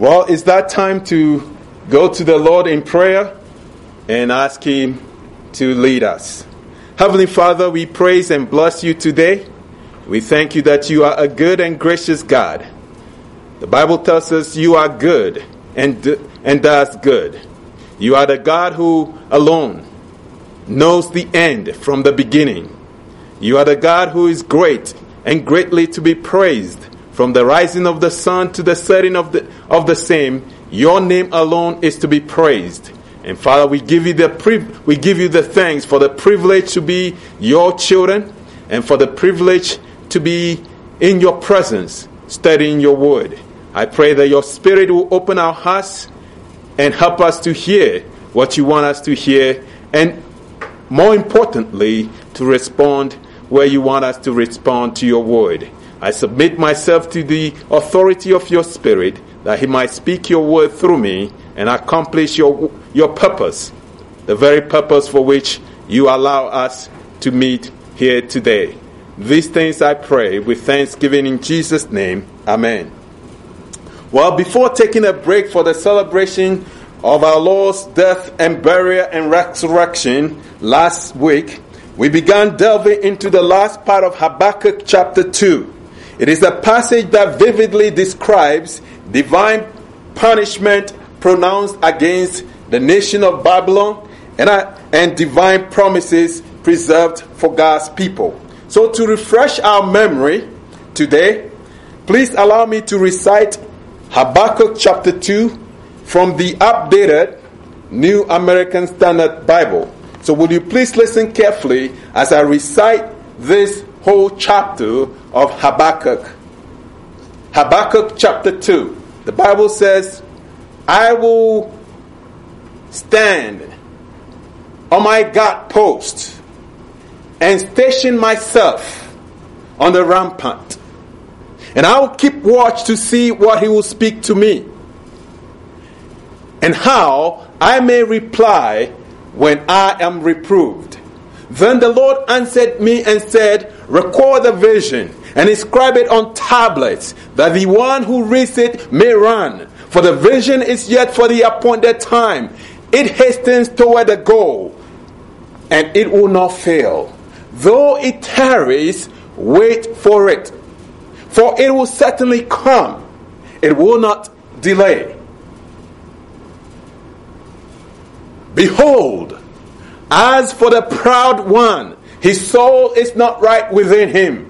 Well, it's that time to go to the Lord in prayer and ask Him to lead us. Heavenly Father, we praise and bless you today. We thank you that you are a good and gracious God. The Bible tells us you are good and does good. You are the God who alone knows the end from the beginning. You are the God who is great and greatly to be praised. From the rising of the sun to the setting of the same, your name alone is to be praised. And Father, we give you the thanks for the privilege to be your children and for the privilege to be in your presence, studying your word. I pray that your Spirit will open our hearts and help us to hear what you want us to hear, and more importantly, to respond where you want us to respond to your word. I submit myself to the authority of your Spirit, that He might speak your word through me and accomplish your purpose, the very purpose for which you allow us to meet here today. These things I pray with thanksgiving in Jesus' name. Amen. Well, before taking a break for the celebration of our Lord's death and burial and resurrection last week, we began delving into the last part of Habakkuk chapter 2. It is a passage that vividly describes divine punishment pronounced against the nation of Babylon and divine promises preserved for God's people. So to refresh our memory today, please allow me to recite Habakkuk chapter 2 from the updated New American Standard Bible. So will you please listen carefully as I recite this whole chapter of Habakkuk. Habakkuk chapter 2. The Bible says, I will stand on my guard post and station myself on the rampart, and I will keep watch to see what He will speak to me, and how I may reply when I am reproved. Then the Lord answered me and said, record the vision and inscribe it on tablets, that the one who reads it may run. For the vision is yet for the appointed time. It hastens toward the goal, and it will not fail. Though it tarries, wait for it. For it will certainly come. It will not delay. Behold, as for the proud one, his soul is not right within him.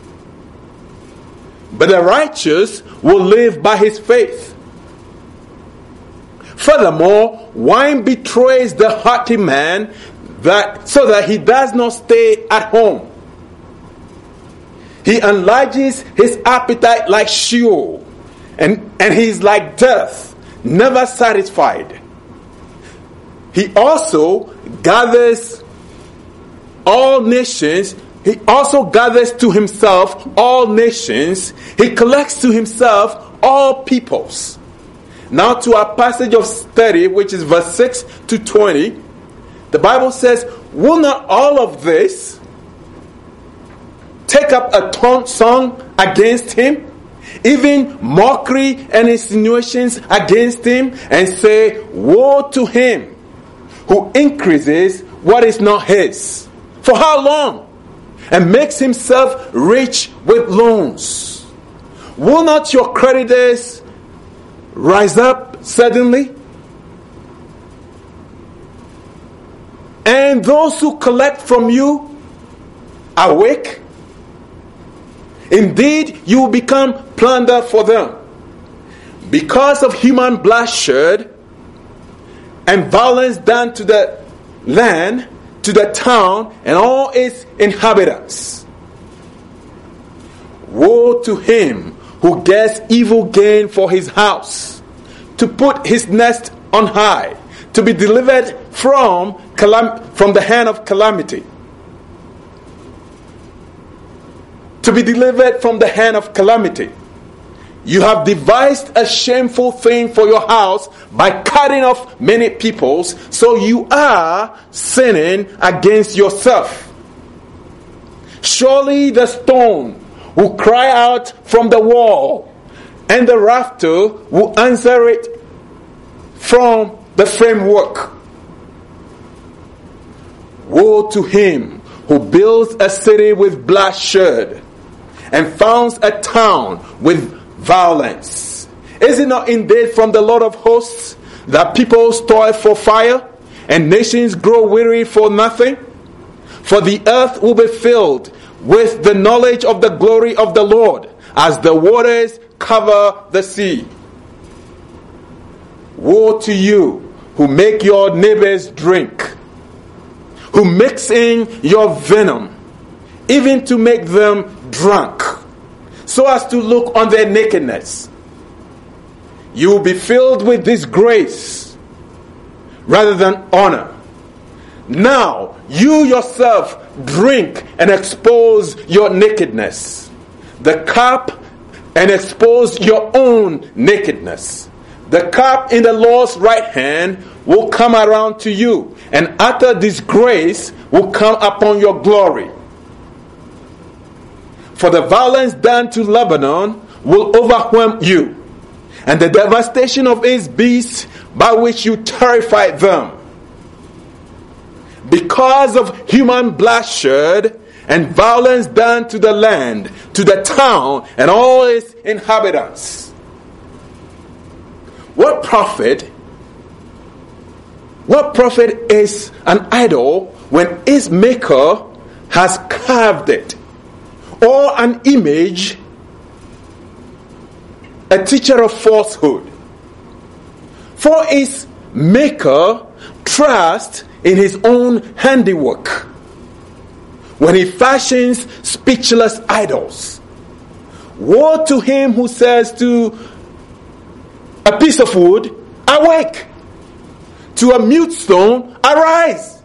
But the righteous will live by his faith. Furthermore, wine betrays the hearty man, so that he does not stay at home. He enlarges his appetite like Sheol, and he is like death, never satisfied. He also gathers all nations. He also gathers to himself all nations. He collects to himself all peoples. Now to our passage of study, which is verse 6 to 20. The Bible says, will not all of this take up a taunt song against him, even mockery and insinuations against him, and say, woe to him who increases what is not his? For how long? And makes himself rich with loans. Will not your creditors rise up suddenly? And those who collect from you awake? Indeed, you will become plunder for them. Because of human bloodshed and violence done to the land, to the town, and all its inhabitants. Woe to him who gets evil gain for his house, to put his nest on high, to be delivered from the hand of calamity. To be delivered from the hand of calamity. You have devised a shameful thing for your house by cutting off many peoples, so you are sinning against yourself. Surely the stone will cry out from the wall, and the rafter will answer it from the framework. Woe to him who builds a city with bloodshed and founds a town with violence. Is it not indeed from the Lord of hosts that peoples toil for fire and nations grow weary for nothing? For the earth will be filled with the knowledge of the glory of the Lord as the waters cover the sea. Woe to you who make your neighbors drink, who mix in your venom, even to make them drunk, so as to look on their nakedness. You will be filled with disgrace rather than honor. Now you yourself drink and expose your nakedness, the cup, and expose your own nakedness. The cup in the Lord's right hand will come around to you, and utter disgrace will come upon your glory. For the violence done to Lebanon will overwhelm you, and the devastation of its beasts by which you terrify them. Because of human bloodshed and violence done to the land, to the town, and all its inhabitants. What profit is an idol when its maker has carved it? Or an image, a teacher of falsehood? For its maker trusts in his own handiwork when he fashions speechless idols. Woe to him who says to a piece of wood, awake, to a mute stone, arise.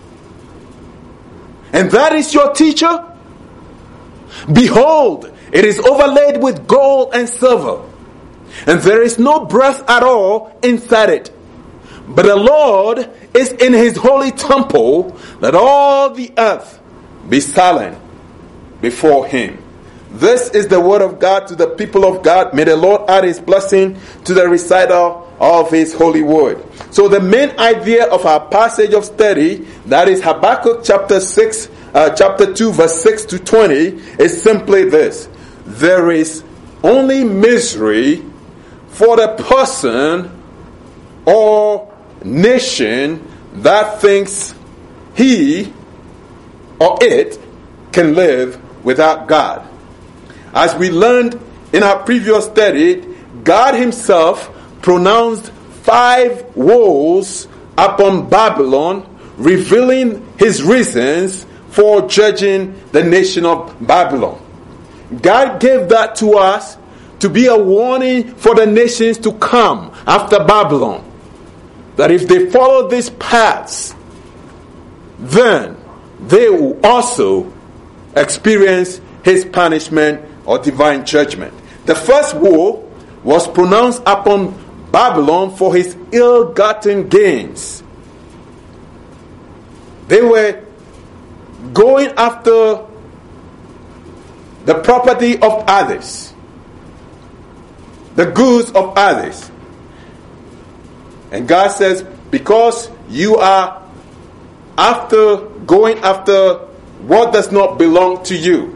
And that is your teacher? Behold, it is overlaid with gold and silver, and there is no breath at all inside it. But the Lord is in his holy temple. Let all the earth be silent before him. This is the word of God to the people of God. May the Lord add his blessing to the recital of his holy word. So the main idea of our passage of study, that is Habakkuk chapter 2 verse 6 to 20, is simply this: there is only misery for the person or nation that thinks he or it can live without God. As we learned in our previous study, God himself pronounced 5 woes upon Babylon, revealing his reasons for judging the nation of Babylon. God gave that to us to be a warning for the nations to come after Babylon, that if they follow these paths, then they will also experience his punishment or divine judgment. The first woe was pronounced upon Babylon for his ill-gotten gains. They were going after the property of others, the goods of others. And God says, because you are going after what does not belong to you,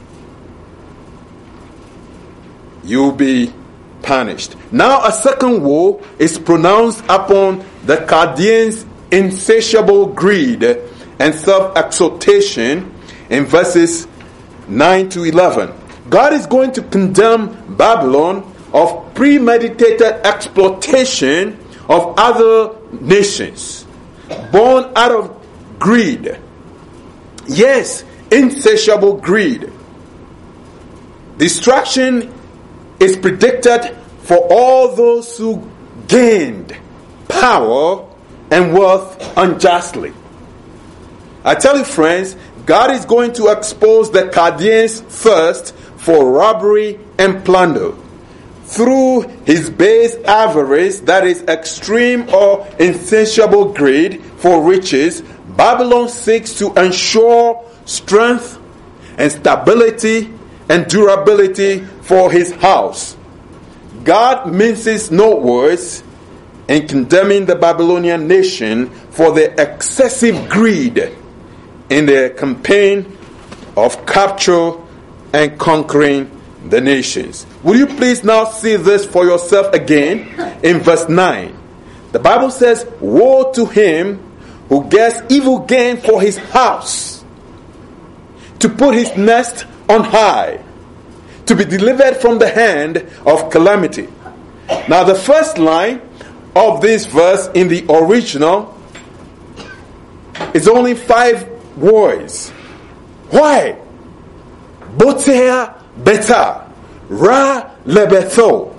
you'll be punished. Now a second woe is pronounced upon the Chaldeans' insatiable greed and self-exaltation in verses 9 to 11. God is going to condemn Babylon of premeditated exploitation of other nations, born out of greed. Yes, insatiable greed. Destruction is predicted for all those who gained power and wealth unjustly. I tell you, friends, God is going to expose the Chaldeans thirst for robbery and plunder. Through his base avarice, that is extreme or insatiable greed for riches, Babylon seeks to ensure strength and stability and durability for his house. God minces no words in condemning the Babylonian nation for their excessive greed in their campaign of capture and conquering the nations. Will you please now see this for yourself again in verse 9? The Bible says, "Woe to him who gets evil gain for his house, to put his nest on high, to be delivered from the hand of calamity." Now the first line of this verse in the original is only 5 words. Why? Botea beta, ra lebetho.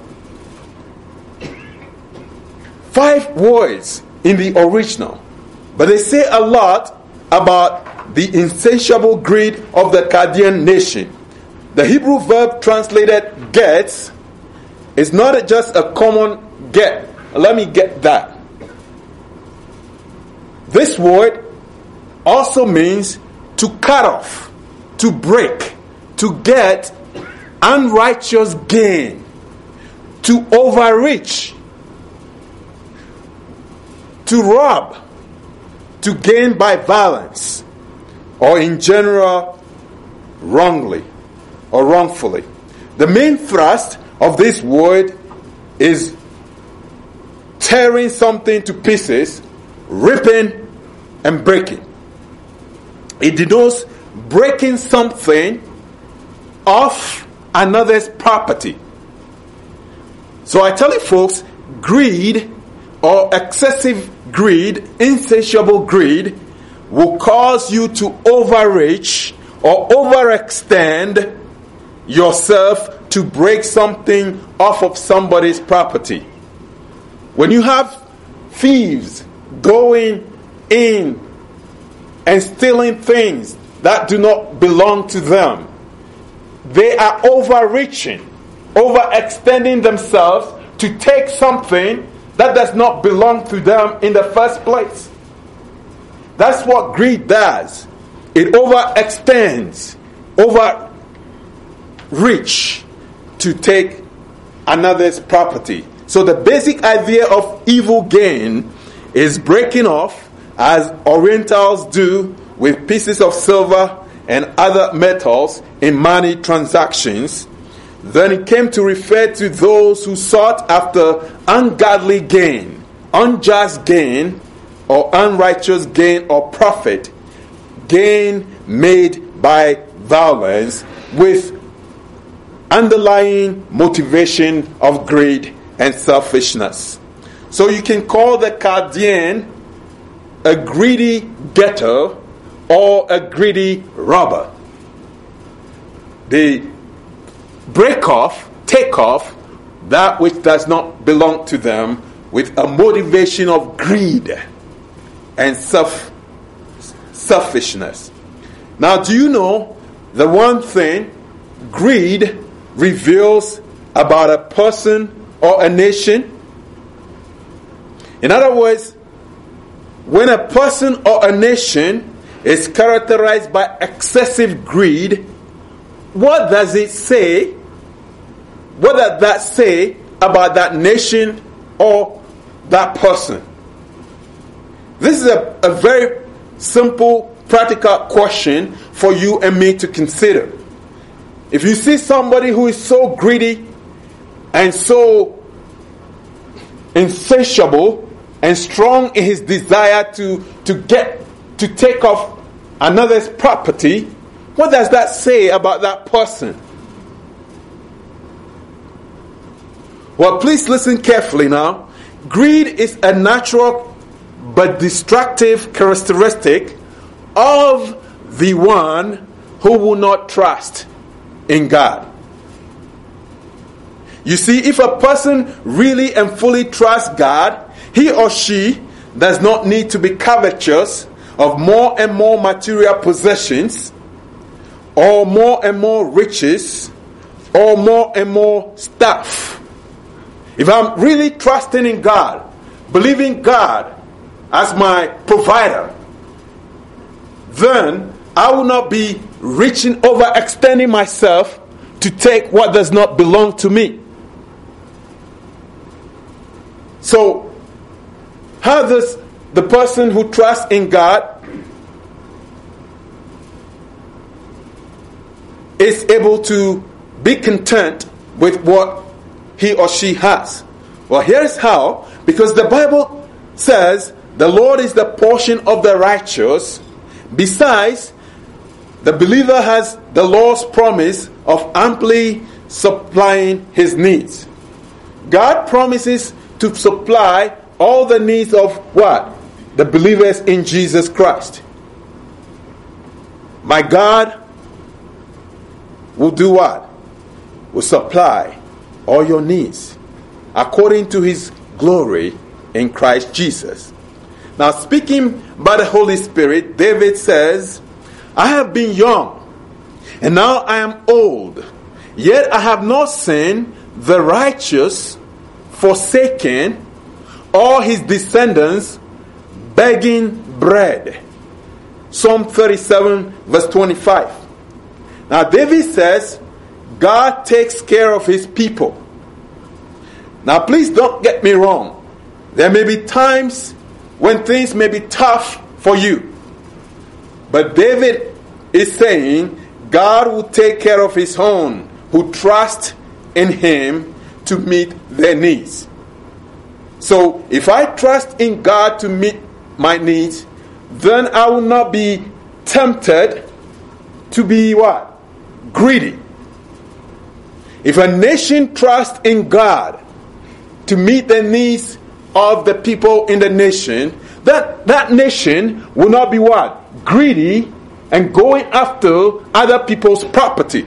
5 words in the original. But they say a lot about the insatiable greed of the Chaldean nation. The Hebrew verb translated gets is not just a common get. Let me get that. This word also means to cut off, to break, to get unrighteous gain, to overreach, to rob, to gain by violence, or in general, wrongly or wrongfully. The main thrust of this word is tearing something to pieces, ripping and breaking. It denotes breaking something off another's property. So I tell you folks, greed or excessive greed, insatiable greed, will cause you to overreach or overextend yourself to break something off of somebody's property. When you have thieves going in and stealing things that do not belong to them, they are overreaching, overextending themselves to take something that does not belong to them in the first place. That's what greed does. It overextends, overreach to take another's property. So the basic idea of evil gain is breaking off, as Orientals do with pieces of silver and other metals in money transactions. Then it came to refer to those who sought after ungodly gain, unjust gain, or unrighteous gain or profit, gain made by violence with underlying motivation of greed and selfishness. So you can call the Chaldean a greedy getter or a greedy robber. They break off, take off that which does not belong to them with a motivation of greed and selfishness. Now, do you know the one thing greed reveals about a person or a nation? In other words, when a person or a nation is characterized by excessive greed, what does it say? What does that say about that nation or that person? This is a very simple, practical question for you and me to consider. If you see somebody who is so greedy and so insatiable and strong in his desire to take off another's property, what does that say about that person? Well, please listen carefully now. Greed is a natural but destructive characteristic of the one who will not trust in God. You see, if a person really and fully trusts God, he or she does not need to be covetous of more and more material possessions, or more and more riches, or more and more stuff. If I'm really trusting in God, believing God as my provider, then I will not be reaching over, extending myself to take what does not belong to me. So, how does the person who trusts in God is able to be content with what he or she has? Well, here's how. Because the Bible says the Lord is the portion of the righteous. Besides, the believer has the Lord's promise of amply supplying his needs. God promises to supply all the needs of what? The believers in Jesus Christ. My God will do what? Will supply all your needs according to his glory in Christ Jesus. Now, speaking by the Holy Spirit, David says, I have been young, and now I am old, yet I have not seen the righteous forsaken, or his descendants begging bread. Psalm 37 verse 25. Now David says, God takes care of his people. Now please don't get me wrong. There may be times when things may be tough for you. But David is saying, God will take care of his own who trust in him to meet their needs. So if I trust in God to meet my needs, then I will not be tempted to be what? Greedy. If a nation trusts in God to meet the needs of the people in the nation, that nation will not be what? Greedy and going after other people's property.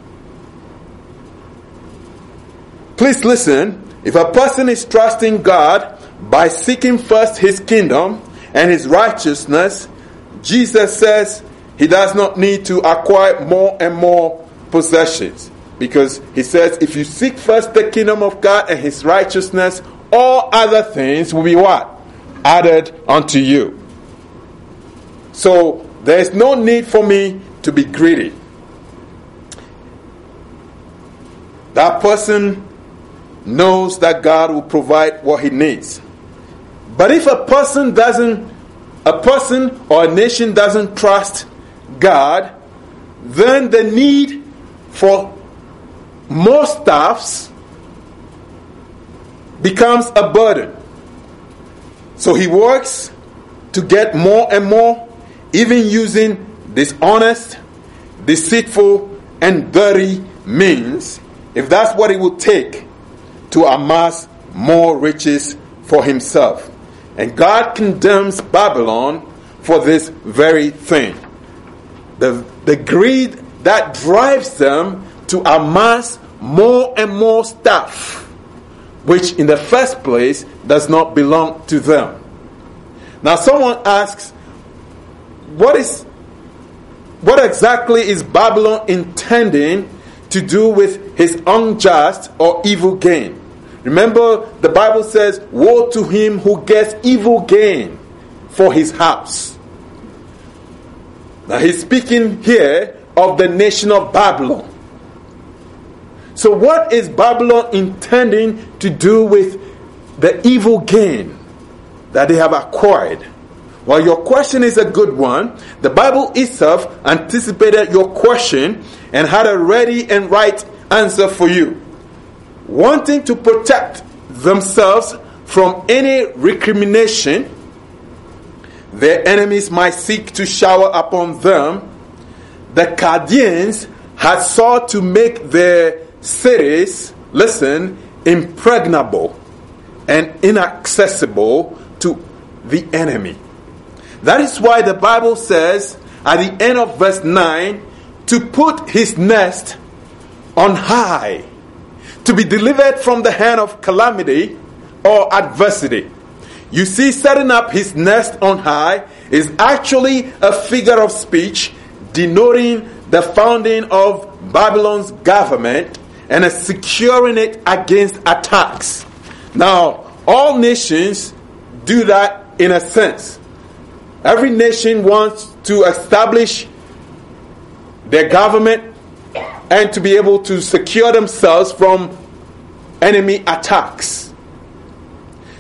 Please listen. If a person is trusting God by seeking first his kingdom and his righteousness, Jesus says he does not need to acquire more and more possessions. Because he says, if you seek first the kingdom of God and his righteousness, all other things will be what? Added unto you. So, there is no need for me to be greedy. That person knows that God will provide what he needs. But if a person or a nation doesn't trust God, then the need for more stuffs becomes a burden. So he works to get more and more, even using dishonest, deceitful, and dirty means, if that's what it will take to amass more riches for himself. And God condemns Babylon for this very thing. The greed that drives them to amass more and more stuff, which in the first place does not belong to them. Now someone asks, what exactly is Babylon intending to do with his unjust or evil gain? Remember, the Bible says, woe to him who gets evil gain for his house. Now he's speaking here of the nation of Babylon. So what is Babylon intending to do with the evil gain that they have acquired? Well, your question is a good one. The Bible itself anticipated your question and had a ready and right answer for you. Wanting to protect themselves from any recrimination their enemies might seek to shower upon them, the Chaldeans had sought to make their cities, listen, impregnable and inaccessible to the enemy. That is why the Bible says at the end of verse 9, to put his nest on high, to be delivered from the hand of calamity or adversity. You see, setting up his nest on high is actually a figure of speech denoting the founding of Babylon's government and securing it against attacks. Now, all nations do that in a sense. Every nation wants to establish their government and to be able to secure themselves from enemy attacks.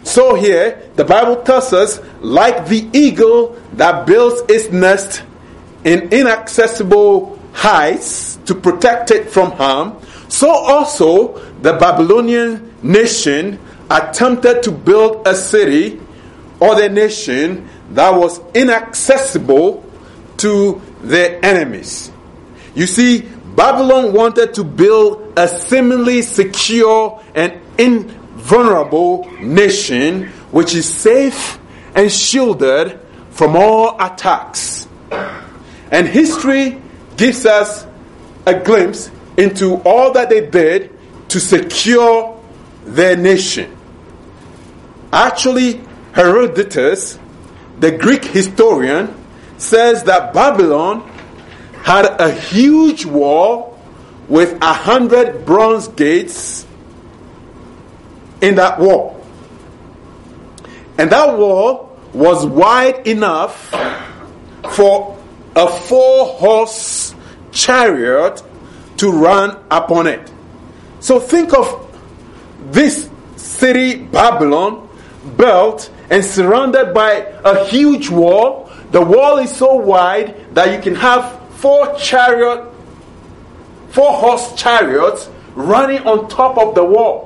So here, the Bible tells us, like the eagle that builds its nest in inaccessible heights to protect it from harm, so also the Babylonian nation attempted to build a city or the nation that was inaccessible to their enemies. You see, Babylon wanted to build a seemingly secure and invulnerable nation which is safe and shielded from all attacks. And history gives us a glimpse into all that they did to secure their nation. Actually, Herodotus, the Greek historian, says that Babylon had a huge wall with 100 bronze gates in that wall. And that wall was wide enough for a 4-horse chariot to run upon it. So think of this city, Babylon, built and surrounded by a huge wall. The wall is so wide that you can have 4-horse chariots running on top of the wall.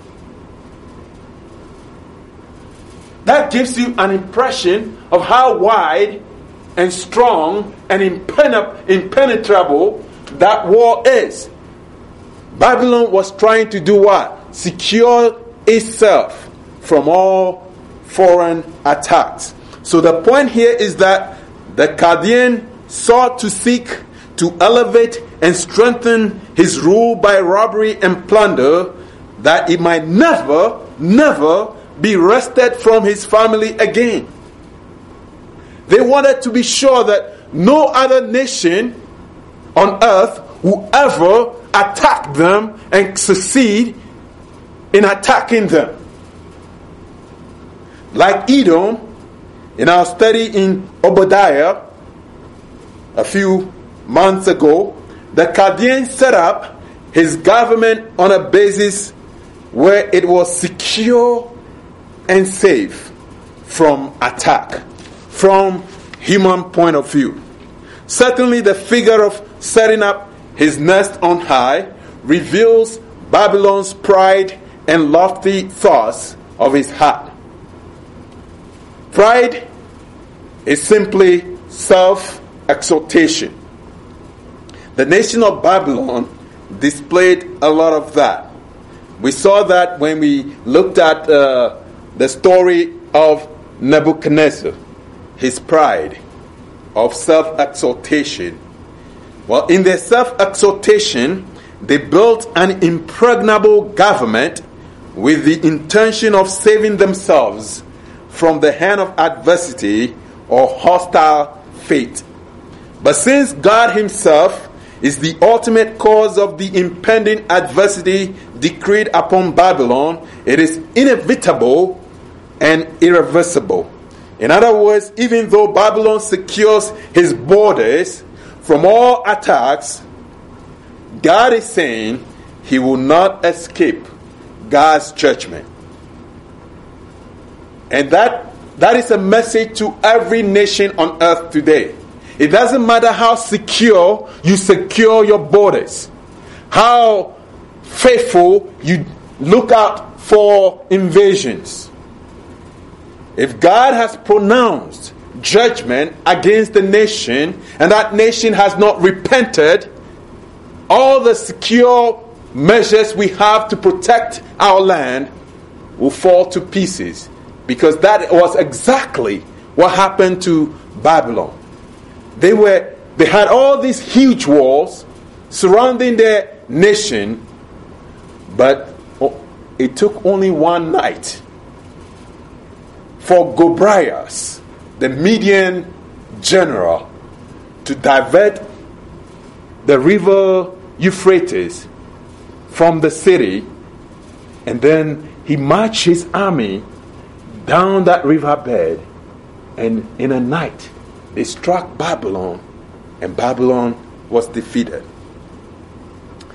That gives you an impression of how wide and strong and impenetrable that wall is. Babylon was trying to do what? Secure itself from all foreign attacks. So the point here is that the Chaldean sought to seek to elevate and strengthen his rule by robbery and plunder, that it might never be wrested from his family again. They wanted to be sure that no other nation on earth will ever attack them and succeed in attacking them. Like Edom, in our study in Obadiah a few months ago, the Chaldeans set up his government on a basis where it was secure and safe from attack, from human point of view. Certainly the figure of setting up his nest on high reveals Babylon's pride and lofty thoughts of his heart. Pride is simply self-exaltation. The nation of Babylon displayed a lot of that. We saw that when we looked at the story of Nebuchadnezzar, his pride of self-exaltation. Well, in their self-exaltation, they built an impregnable government with the intention of saving themselves from the hand of adversity or hostile fate. But since God himself is the ultimate cause of the impending adversity decreed upon Babylon, it is inevitable and irreversible. In other words, even though Babylon secures his borders from all attacks, God is saying he will not escape God's judgment. And that is a message to every nation on earth today. It doesn't matter how secure you secure your borders, how faithful you look out for invasions. If God has pronounced judgment against the nation and that nation has not repented, all the secure measures we have to protect our land will fall to pieces, because that was exactly what happened to Babylon. They had all these huge walls surrounding their nation, but it took only one night for Gobryas, the Median general, to divert the river Euphrates from the city, and then he marched his army down that riverbed, and in a night they struck Babylon, and Babylon was defeated.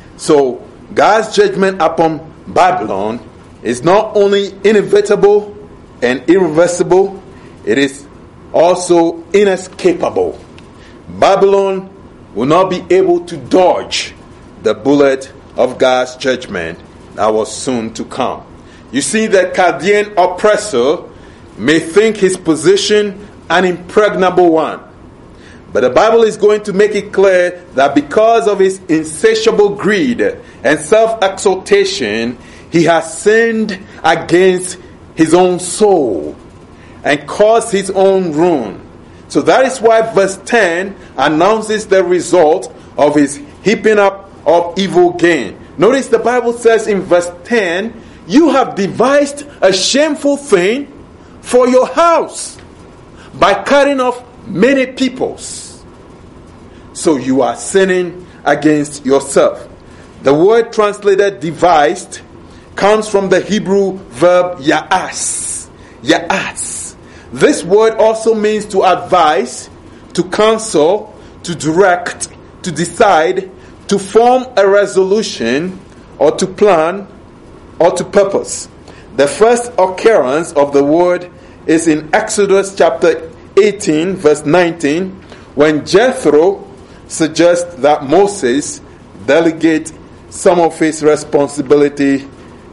So God's judgment upon Babylon is not only inevitable and irreversible, it is also inescapable. Babylon will not be able to dodge the bullet of God's judgment that was soon to come. You see, the Chaldean oppressor may think his position an impregnable one. But the Bible is going to make it clear that because of his insatiable greed and self-exaltation, he has sinned against his own soul and caused his own ruin. So that is why verse 10 announces the result of his heaping up of evil gain. Notice the Bible says in verse 10, you have devised a shameful thing for your house by cutting off many peoples. So you are sinning against yourself. The word translated devised comes from the Hebrew verb ya'as. Ya'as. This word also means to advise, to counsel, to direct, to decide, to form a resolution, or to plan, or to purpose. The first occurrence of the word is in Exodus chapter 18, verse 19, when Jethro suggests that Moses delegate some of his responsibilities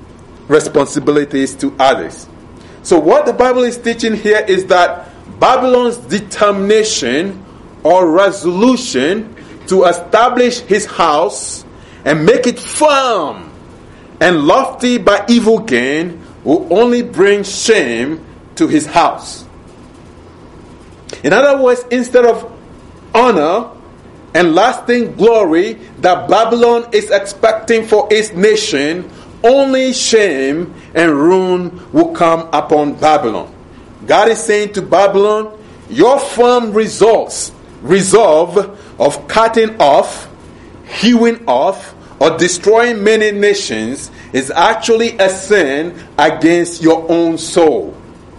to others. So what the Bible is teaching here is that Babylon's determination or resolution to establish his house and make it firm and lofty by evil gain will only bring shame to his house. In other words, instead of honor and lasting glory that Babylon is expecting for its nation, only shame and ruin will come upon Babylon. God is saying to Babylon, your firm resolve of cutting off, hewing off, or destroying many nations is actually a sin against your own soul.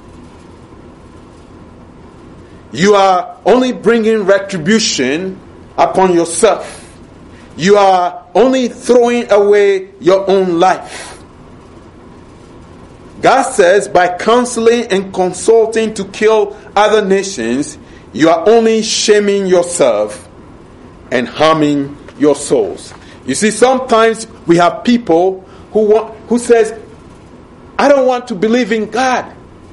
You are only bringing retribution upon yourself. You are only throwing away your own life. God says by counseling and consulting to kill other nations, you are only shaming yourself and harming your souls. You see, sometimes we have people who says, I don't want to believe in God.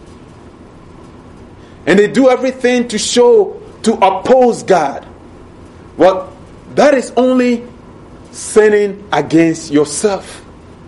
And they do everything to oppose God. Well, that is only sinning against yourself.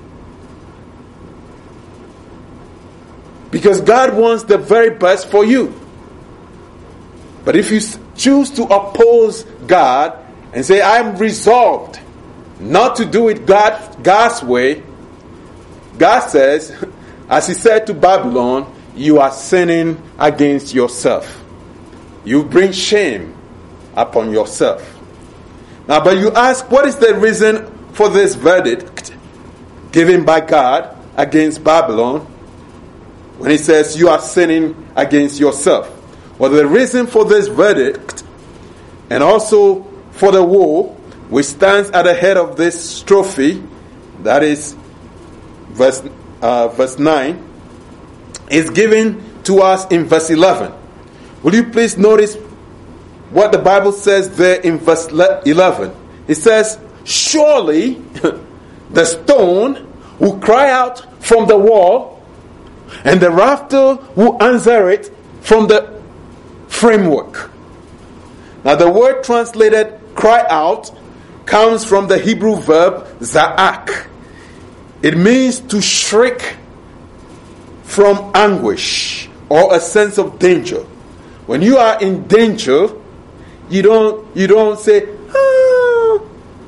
Because God wants the very best for you. But if you choose to oppose God and say, I'm resolved not to do it God's way, God says, as he said to Babylon, you are sinning against yourself. You bring shame upon yourself. Now, but you ask, what is the reason for this verdict given by God against Babylon when he says you are sinning against yourself? Well, the reason for this verdict and also for the woe which stands at the head of this strophe, that is verse 9, is given to us in verse 11. Will you please notice what the Bible says there in verse 11? It says, surely the stone will cry out from the wall, and the rafter will answer it from the framework. Now the word translated cry out comes from the Hebrew verb za'ak. It means to shriek from anguish or a sense of danger. When you are in danger, you don't say, ah.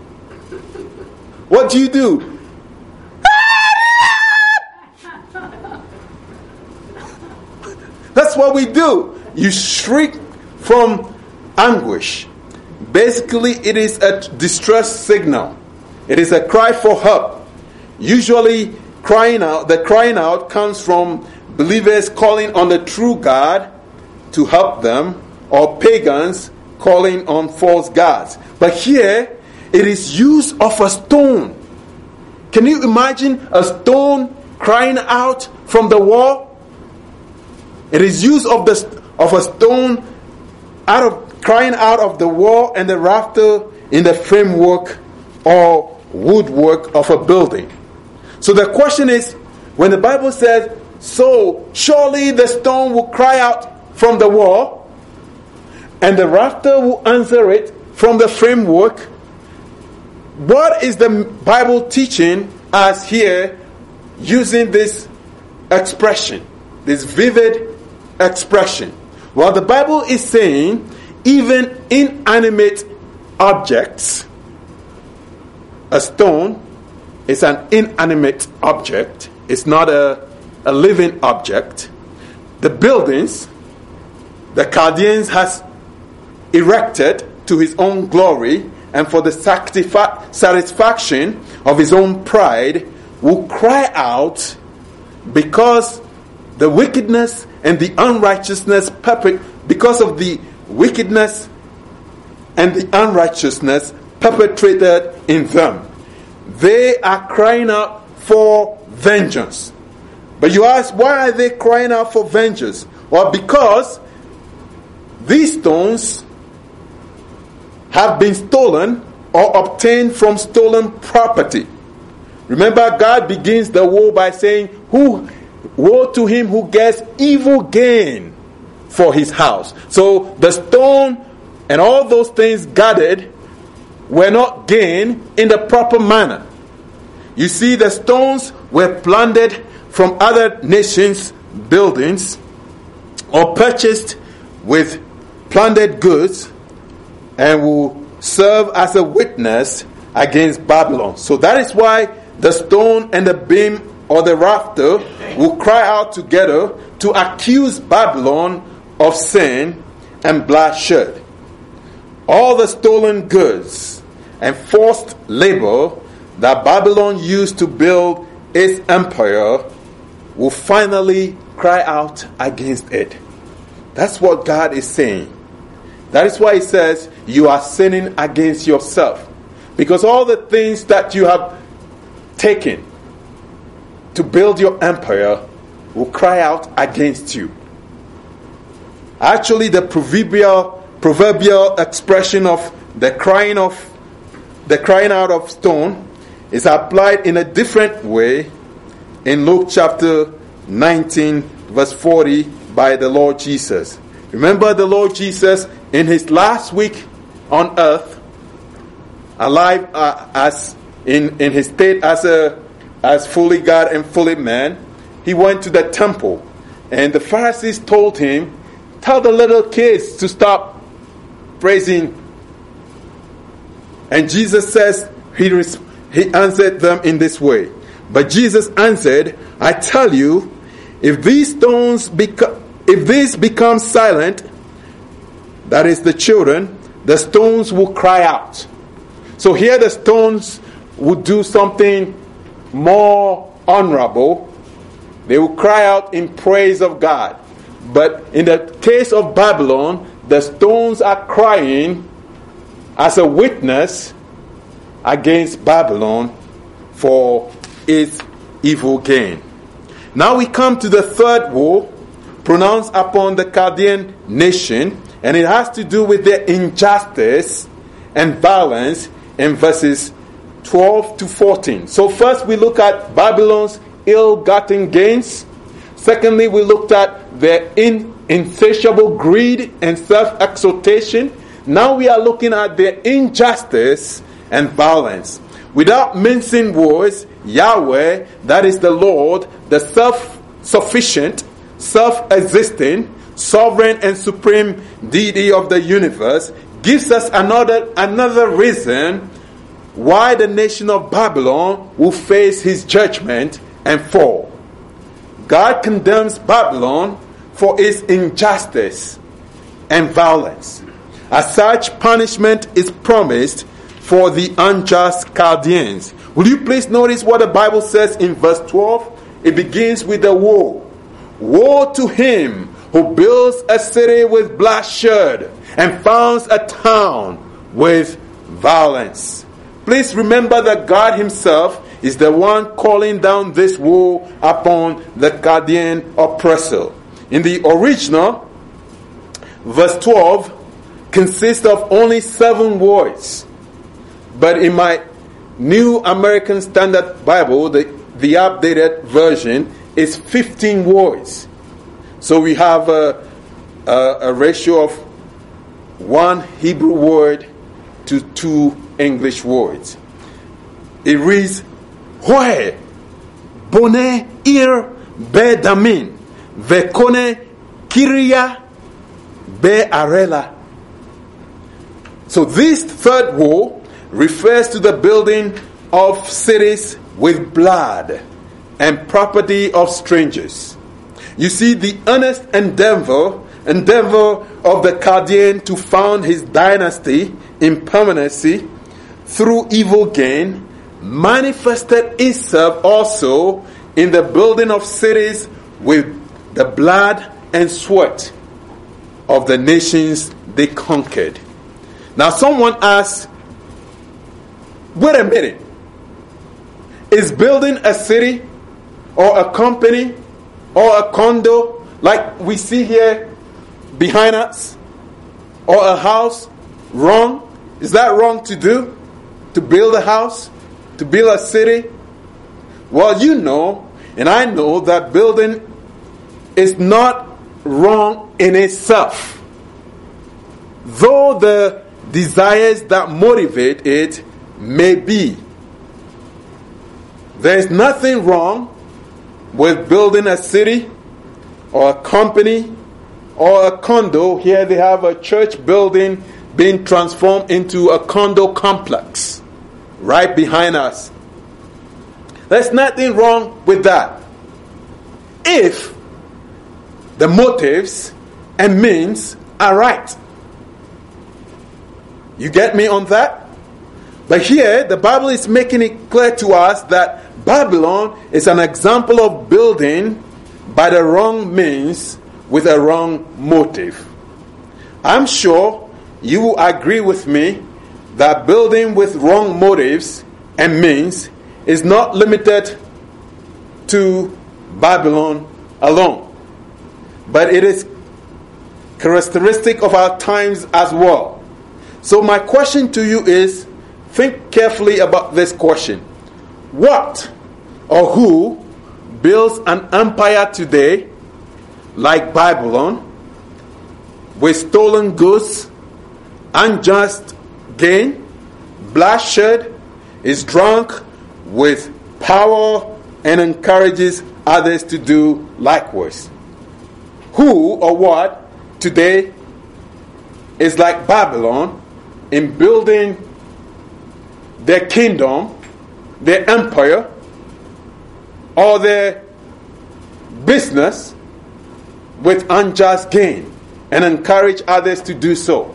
What do? That's what we do. You shriek from anguish. Basically, it is a distress signal. It is a cry for help. Usually, the crying out comes from believers calling on the true God to help them, or pagans calling on false gods. But here, it is use of a stone. Can you imagine a stone crying out from the wall? It is use of a stone crying out of the wall and the rafter in the framework or woodwork of a building. So the question is, when the Bible says, so surely the stone will cry out from the wall and the rafter will answer it from the framework, what is the Bible teaching us here using this expression, this vivid expression? Well, the Bible is saying even inanimate objects, a stone is an inanimate object, it's not a living object. The buildings the Chaldeans has erected to his own glory and for the satisfaction of his own pride will cry out because the wickedness and the unrighteousness because of the wickedness and the unrighteousness perpetrated in them. They are crying out for vengeance. But you ask, why are they crying out for vengeance? Well, because these stones have been stolen or obtained from stolen property. Remember, God begins the woe by saying, woe to him who gets evil gain for his house. So the stone and all those things gathered were not gained in the proper manner. You see, the stones were plundered from other nations' buildings or purchased with plundered goods and will serve as a witness against Babylon. So that is why the stone and the beam or the rafter will cry out together to accuse Babylon of sin and bloodshed. All the stolen goods and forced labor that Babylon used to build its empire will finally cry out against it. That's what God is saying. That is why he says you are sinning against yourself. Because all the things that you have taken to build your empire will cry out against you. Actually, the proverbial expression of the crying out of stone is applied in a different way in Luke chapter 19 verse 40 by the Lord Jesus. Remember the Lord Jesus in his last week on earth, alive as in his state as fully God and fully man, he went to the temple and the Pharisees told him, tell the little kids to stop praising. And Jesus says, he answered them in this way. But Jesus answered, I tell you, if these become silent, that is the children, the stones will cry out. So here the stones would do something more honorable. They will cry out in praise of God. But in the case of Babylon, the stones are crying as a witness against Babylon for its evil gain. Now we come to the third woe pronounced upon the Chaldean nation, and it has to do with their injustice and violence in verses 12 to 14. So first we look at Babylon's ill-gotten gains. Secondly, we looked at their insatiable greed and self-exaltation. Now we are looking at their injustice and violence. Without mincing words, Yahweh, that is the Lord, the self-sufficient, self-existing, sovereign and supreme deity of the universe, gives us another reason why the nation of Babylon will face his judgment and fall. God condemns Babylon for its injustice and violence. As such, punishment is promised for the unjust Chaldeans. Will you please notice what the Bible says in verse 12? It begins with the woe. Woe to him who builds a city with bloodshed and founds a town with violence. Please remember that God himself is the one calling down this woe upon the Chaldean oppressor. In the original, verse 12 consists of only 7 words. But in my New American Standard Bible, the updated version, is 15 words. So we have a ratio of 1 Hebrew word to 2 English words. It reads, Hoe, Bone Ir Be Damin, Vekone Kiria Be Arela. So this third woe refers to the building of cities with blood and property of strangers. You see, the earnest endeavor of the Chaldean to found his dynasty in permanency through evil gain manifested itself also in the building of cities with the blood and sweat of the nations they conquered. Now someone asks, wait a minute, is building a city or a company or a condo like we see here behind us, or a house, wrong? Is that wrong to do? To build a house? To build a city? Well, you know, and I know that building is not wrong in itself. Though the desires that motivate it may be. There's nothing wrong with building a city or a company or a condo. Here they have a church building being transformed into a condo complex right behind us. There's nothing wrong with that, if the motives and means are right. You get me on that? But here, the Bible is making it clear to us that Babylon is an example of building by the wrong means with a wrong motive. I'm sure you will agree with me that building with wrong motives and means is not limited to Babylon alone, but it is characteristic of our times as well. So my question to you is, think carefully about this question. What or who builds an empire today like Babylon with stolen goods, unjust gain, bloodshed, is drunk with power and encourages others to do likewise? Who or what today is like Babylon in building their kingdom, their empire, or their business with unjust gain and encourage others to do so?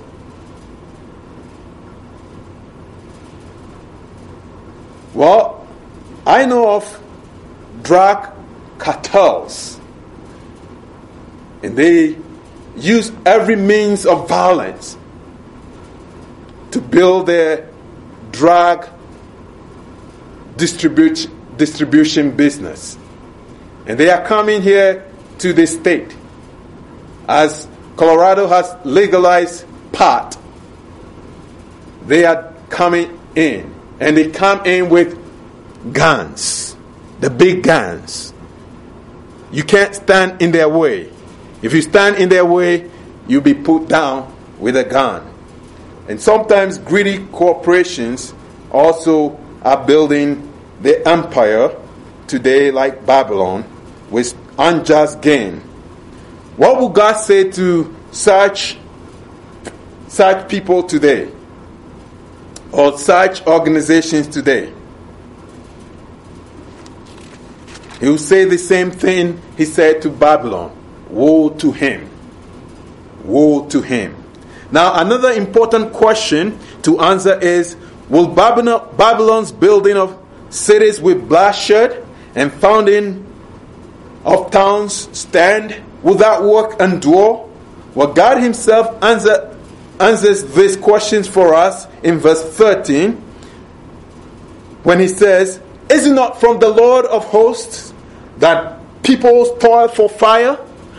Well, I know of drug cartels, and they use every means of violence to build their drug distribution business. And they are coming here to this state. As Colorado has legalized pot, they are coming in. And they come in with guns, the big guns. You can't stand in their way. If you stand in their way, you'll be put down with a gun. And sometimes greedy corporations also are building their empire today like Babylon with unjust gain. What would God say to such people today? Or such organizations today? He will say the same thing he said to Babylon. Woe to him. Woe to him. Now, another important question to answer is, will Babylon's building of cities with bloodshed and founding of towns stand? Will that work endure? Well, God himself answers these questions for us in verse 13 when he says, is it not from the Lord of hosts that peoples toil for fire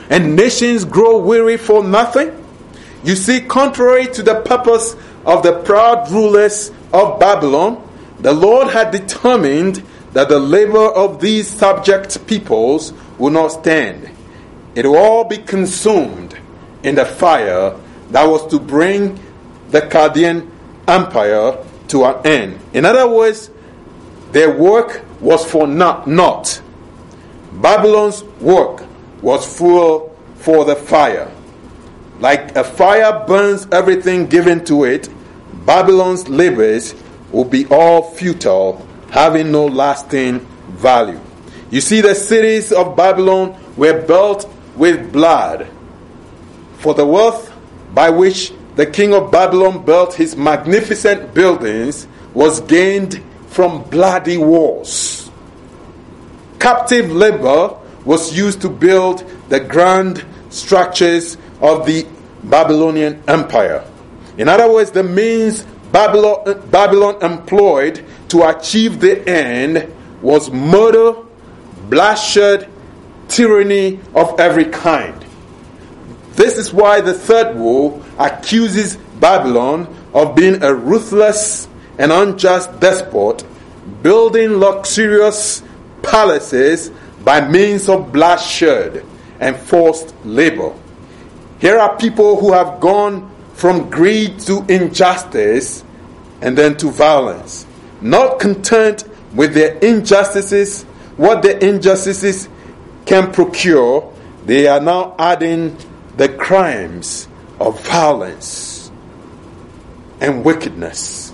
and nations grow weary for nothing? You see, contrary to the purpose of the proud rulers of Babylon, the Lord had determined that the labor of these subject peoples will not stand. It will all be consumed in the fire that was to bring the Chaldean Empire to an end. In other words, their work was for naught. Babylon's work was fuel for the fire. Like a fire burns everything given to it, Babylon's labors will be all futile, having no lasting value. You see, the cities of Babylon were built with blood. For the wealth by which the king of Babylon built his magnificent buildings was gained from bloody wars. Captive labor was used to build the grand structures of the Babylonian Empire. In other words, the means Babylon employed to achieve the end was murder, bloodshed, tyranny of every kind. This is why the third woe accuses Babylon of being a ruthless and unjust despot, building luxurious palaces by means of bloodshed and forced labor. Here are people who have gone from greed to injustice and then to violence. Not content with their injustices, what the injustices can procure, they are now adding the crimes of violence and wickedness.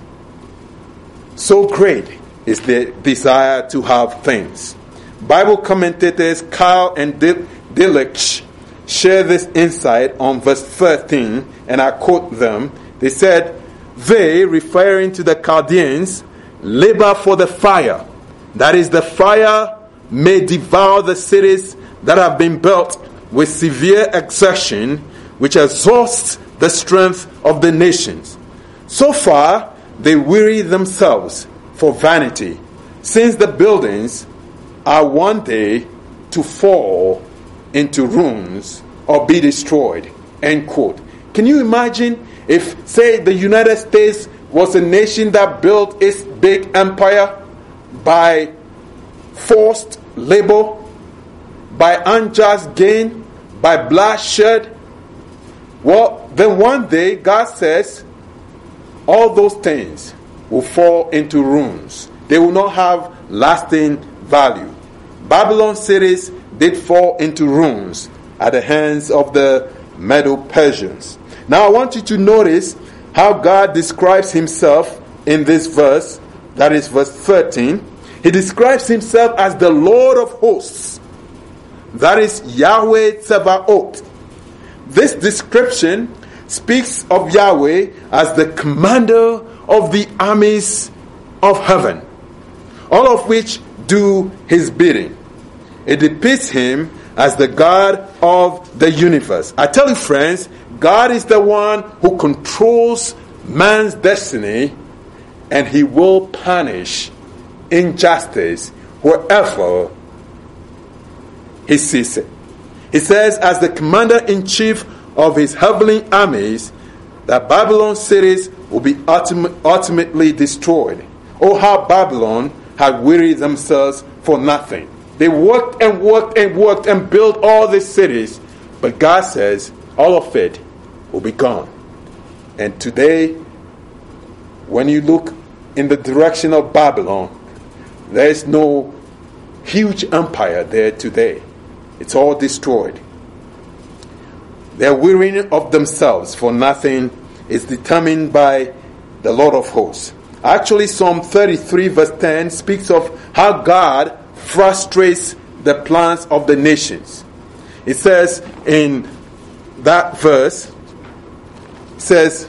So great is the desire to have things. Bible commentators Carl and Delitzsch share this insight on verse 13, and I quote them. They said, they, referring to the Chaldeans, labor for the fire. That is, the fire may devour the cities that have been built with severe exertion, which exhausts the strength of the nations. So far, they weary themselves for vanity, since the buildings are one day to fall into ruins or be destroyed. End quote. Can you imagine if, say, the United States was a nation that built its big empire by forced labor, by unjust gain, by bloodshed? Well, then one day God says all those things will fall into ruins. They will not have lasting value. Babylon cities did fall into ruins at the hands of the Medo-Persians. Now I want you to notice how God describes himself in this verse, that is verse 13. He describes himself as the Lord of hosts. That is Yahweh Tsevaot. This description speaks of Yahweh as the commander of the armies of heaven, all of which do his bidding. It depicts him as the God of the universe. I tell you, friends, God is the one who controls man's destiny, and he will punish injustice wherever he sees it. He says, as the commander-in-chief of his heavenly armies, that Babylon cities will be ultimately destroyed. Oh, how Babylon had wearied themselves for nothing. They worked and worked and worked and built all these cities, but God says all of it will be gone. And today, when you look in the direction of Babylon, there is no huge empire there today. It's all destroyed. Their wearying of themselves for nothing is determined by the Lord of hosts. Actually, Psalm 33 verse 10 speaks of how God frustrates the plans of the nations. It says in that verse, it says,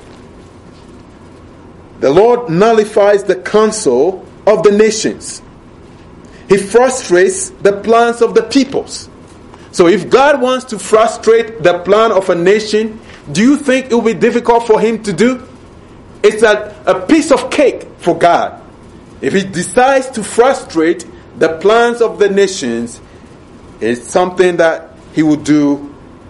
the Lord nullifies the counsel of the nations. He frustrates the plans of the peoples. So if God wants to frustrate the plan of a nation, do you think it will be difficult for him to do? It's a piece of cake for God. If he decides to frustrate the plans of the nations, it's something that he will do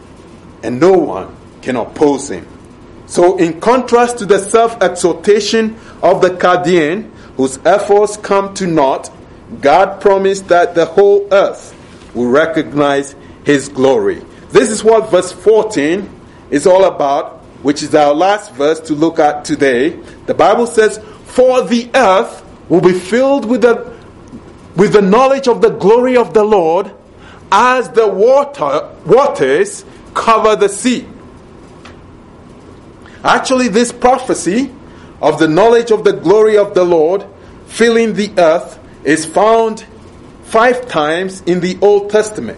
and no one can oppose him. So in contrast to the self-exaltation of the Chaldean, whose efforts come to naught, God promised that the whole earth will recognize his glory. This is what verse 14 is all about, which is our last verse to look at today. The Bible says, "For the earth will be filled with the knowledge of the glory of the Lord, as the waters cover the sea." Actually, this prophecy of the knowledge of the glory of the Lord filling the earth is found 5 times in the Old Testament.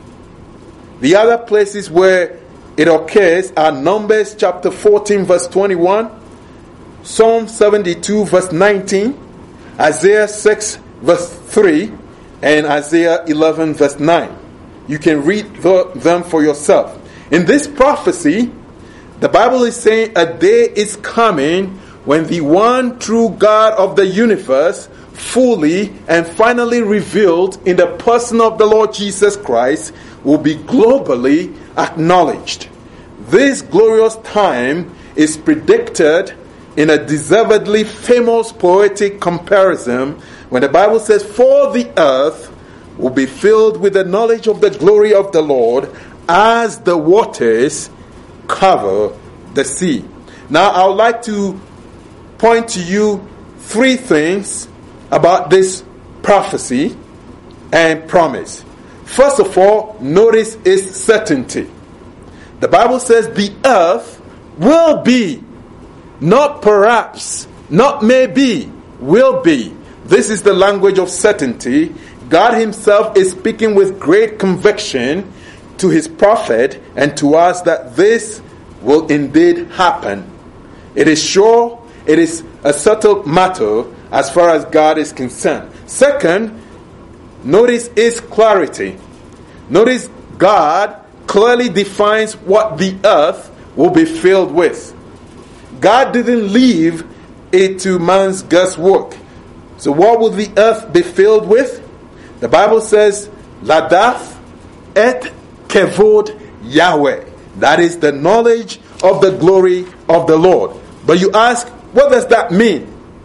The other places where it occurs are Numbers chapter 14 verse 21, Psalm 72 verse 19, Isaiah 6 verse 3, and Isaiah 11 verse 9. You can read them for yourself. In this prophecy, the Bible is saying a day is coming when the one true God of the universe, fully and finally revealed in the person of the Lord Jesus Christ, will be globally acknowledged. This glorious time is predicted in a deservedly famous poetic comparison when the Bible says, "For the earth will be filled with the knowledge of the glory of the Lord, as the waters cover the sea." Now, I would like to point to you 3 things about this prophecy and promise. First of all, notice its certainty. The Bible says the earth will be, not perhaps, not maybe, will be. This is the language of certainty. God himself is speaking with great conviction to his prophet and to us that this will indeed happen. It is sure, it is a settled matter as far as God is concerned. Second, notice its clarity. Notice God clearly defines what the earth will be filled with. God didn't leave it to man's guesswork. So what will the earth be filled with? The Bible says, Ladath et kevod Yahweh. That is the knowledge of the glory of the Lord. But you ask, what does that mean?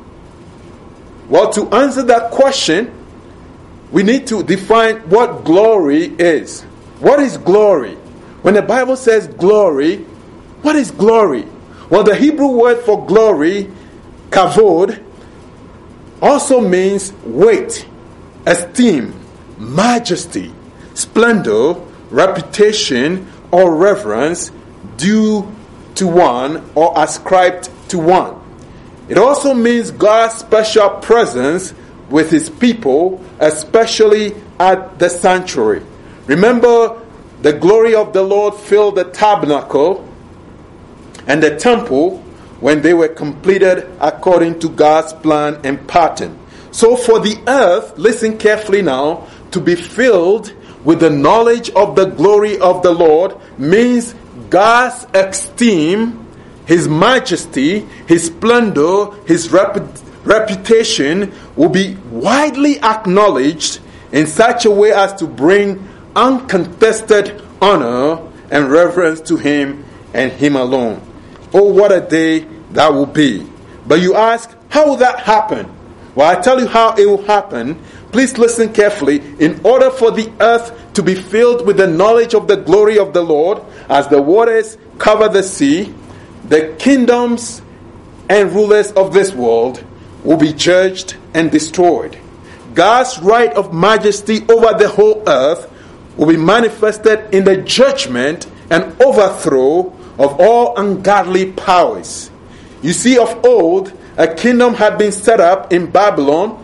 Well, to answer that question, we need to define what glory is. What is glory? When the Bible says glory, what is glory? Well, the Hebrew word for glory, kavod, also means weight, esteem, majesty, splendor, reputation, or reverence due to one or ascribed to one. It also means God's special presence with his people, especially at the sanctuary. Remember, the glory of the Lord filled the tabernacle and the temple when they were completed according to God's plan and pattern. So for the earth, listen carefully now, to be filled with the knowledge of the glory of the Lord means God's esteem, his majesty, his splendor, his reputation will be widely acknowledged in such a way as to bring uncontested honor and reverence to him and him alone. Oh, what a day that will be. But you ask, how will that happen? Well, I tell you how it will happen. Please listen carefully. In order for the earth to be filled with the knowledge of the glory of the Lord, as the waters cover the sea, the kingdoms and rulers of this world will be judged and destroyed. God's right of majesty over the whole earth will be manifested in the judgment and overthrow of all ungodly powers. You see, of old, a kingdom had been set up in Babylon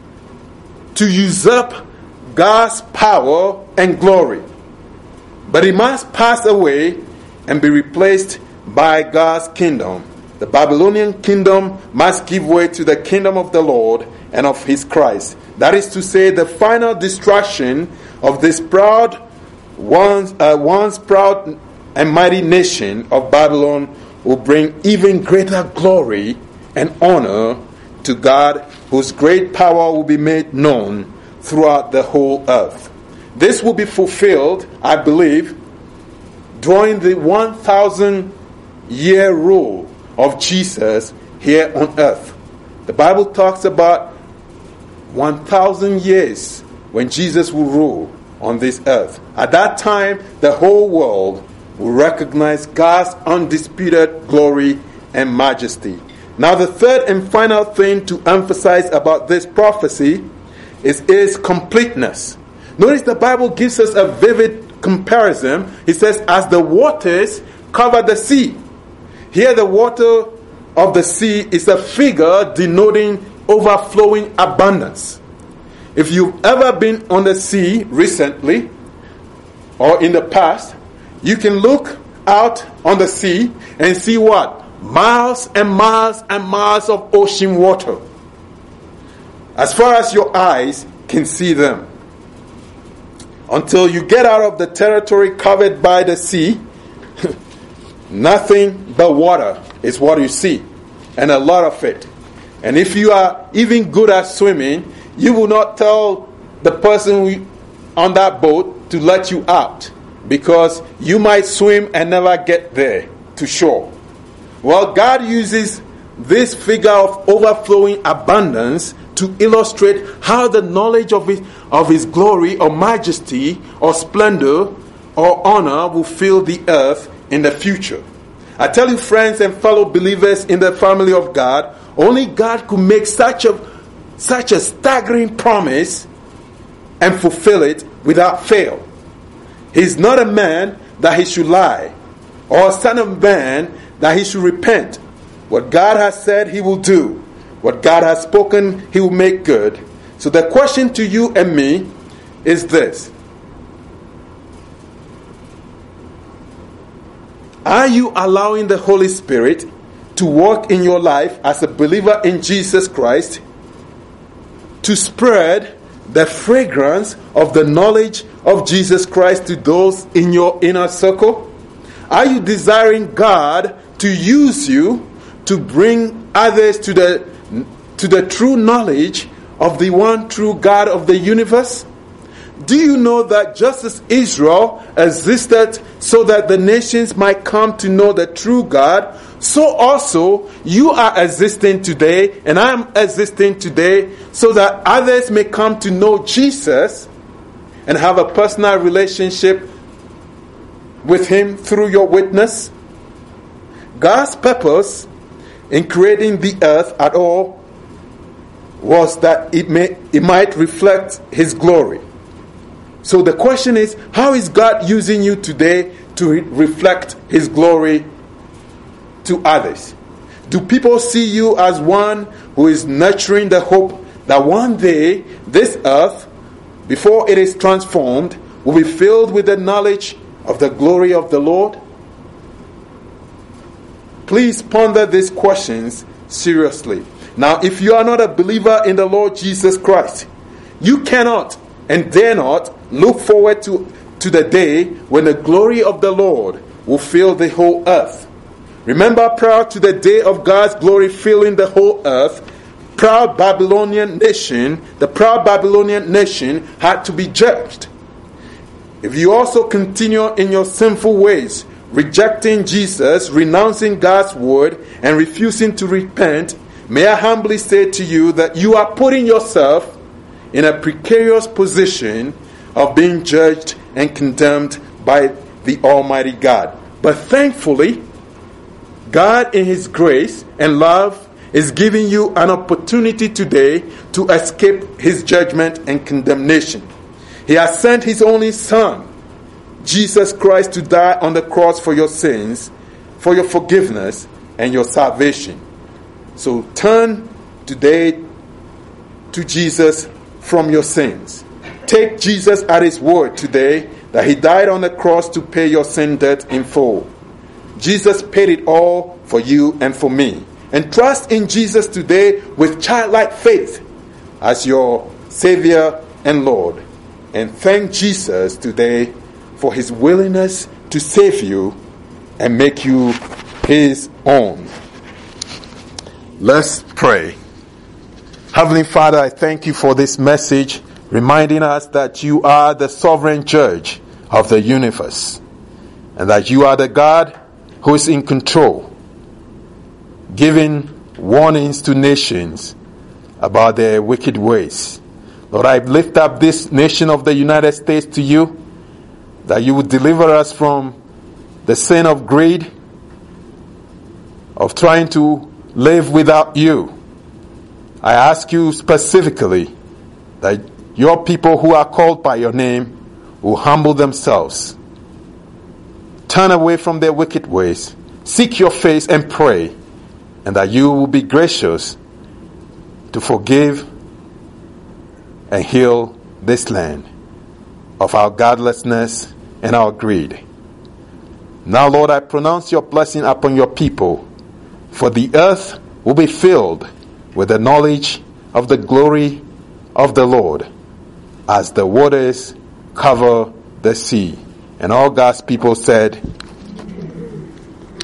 to usurp God's power and glory. But it must pass away and be replaced by God's kingdom. The Babylonian kingdom must give way to the kingdom of the Lord and of his Christ. That is to say, the final destruction of this once proud and mighty nation of Babylon will bring even greater glory and honor to God, whose great power will be made known throughout the whole earth. This will be fulfilled, I believe, during the 1,000-year rule of Jesus here on earth. The Bible talks about 1,000 years when Jesus will rule on this earth. At that time, the whole world will recognize God's undisputed glory and majesty. Now, the third and final thing to emphasize about this prophecy is its completeness. Notice the Bible gives us a vivid comparison. It says, as the waters cover the sea. Here, the water of the sea is a figure denoting overflowing abundance. If you've ever been on the sea recently or in the past, you can look out on the sea and see what? Miles and miles and miles of ocean water. As far as your eyes can see them. Until you get out of the territory covered by the sea, nothing but water is what you see. And a lot of it. And if you are even good at swimming, you will not tell the person on that boat to let you out, because you might swim and never get there to shore. Well, God uses this figure of overflowing abundance to illustrate how the knowledge of his glory or majesty or splendor or honor will fill the earth in the future. I tell you, friends and fellow believers in the family of God, only God could make such a staggering promise and fulfill it without fail. He is not a man that he should lie, or a son of man that he should repent. What God has said, he will do. What God has spoken, he will make good. So the question to you and me is this: are you allowing the Holy Spirit to work in your life as a believer in Jesus Christ to spread the fragrance of the knowledge of Jesus Christ to those in your inner circle? Are you desiring God to use you to bring others to the true knowledge of the one true God of the universe? Do you know that just as Israel existed so that the nations might come to know the true God, so also you are existing today, and I am existing today, so that others may come to know Jesus and have a personal relationship with him through your witness? God's purpose in creating the earth at all was that it might reflect his glory. So the question is, how is God using you today to reflect his glory to others? Do people see you as one who is nurturing the hope that one day this earth, before it is transformed, will be filled with the knowledge of the glory of the Lord? Please ponder these questions seriously. Now, if you are not a believer in the Lord Jesus Christ, you cannot and dare not look forward to the day when the glory of the Lord will fill the whole earth. Remember, prior to the day of God's glory filling the whole earth, the proud Babylonian nation had to be judged. If you also continue in your sinful ways, rejecting Jesus, renouncing God's word, and refusing to repent, may I humbly say to you that you are putting yourself in a precarious position of being judged and condemned by the Almighty God. But thankfully, God in his grace and love is giving you an opportunity today to escape his judgment and condemnation. He has sent his only Son, Jesus Christ, to die on the cross for your sins, for your forgiveness, and your salvation. So turn today to Jesus from your sins. Take Jesus at his word today that he died on the cross to pay your sin debt in full. Jesus paid it all for you and for me. And trust in Jesus today with childlike faith as your Savior and Lord. And thank Jesus today for his willingness to save you and make you his own. Let's pray. Heavenly Father, I thank you for this message, reminding us that you are the sovereign judge of the universe. and that you are the God who is in control, giving warnings to nations about their wicked ways. Lord, I lift up this nation of the United States to you, that you would deliver us from the sin of greed, of trying to live without you. I ask you specifically that your people who are called by your name will humble themselves, turn away from their wicked ways, seek your face and pray, and that you will be gracious to forgive and heal this land of our godlessness and our greed. Now, Lord, I pronounce your blessing upon your people, for the earth will be filled with the knowledge of the glory of the Lord as the waters cover the sea. And all God's people said,